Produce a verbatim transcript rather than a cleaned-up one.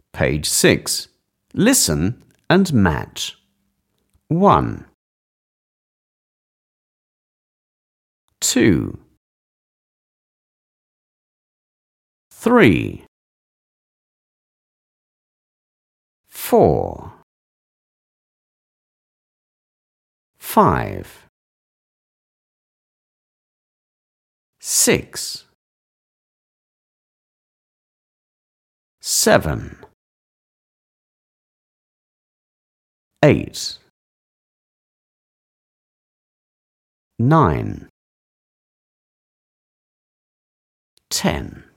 Page six. Listen and match. one, two, three, four, five, six, seven, eight, nine, ten.